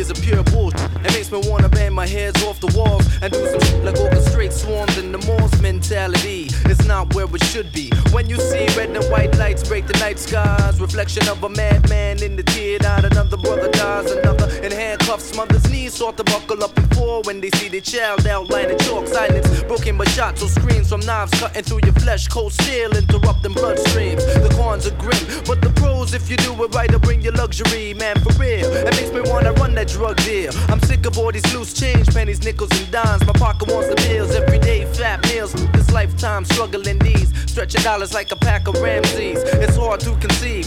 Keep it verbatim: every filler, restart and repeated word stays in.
years of pure bullshit. It makes me wanna bang my heads off the walls and do some shit like orchestrate swarms in the malls mentality. It's not where it should be. When you see red and white lights break the night skies, reflection of a madman in the tear out. Another brother dies, another in handcuffs, mother's knees start to buckle up and fall when they see their child outlining chalk. Silence broken by shots or screams from knives cutting through your flesh. Cold steel interrupting bloodstreams. The cons are grim, but the pros, if you do it right, will bring you luxury, man, for real. It makes me wanna run that drug deal. I'm sick of all these loose change, pennies, nickels, and dimes. My pocket wants the bills, everyday fat meals. This lifetime struggling these, stretching dollars like a pack of Ramses. It's hard to conceive.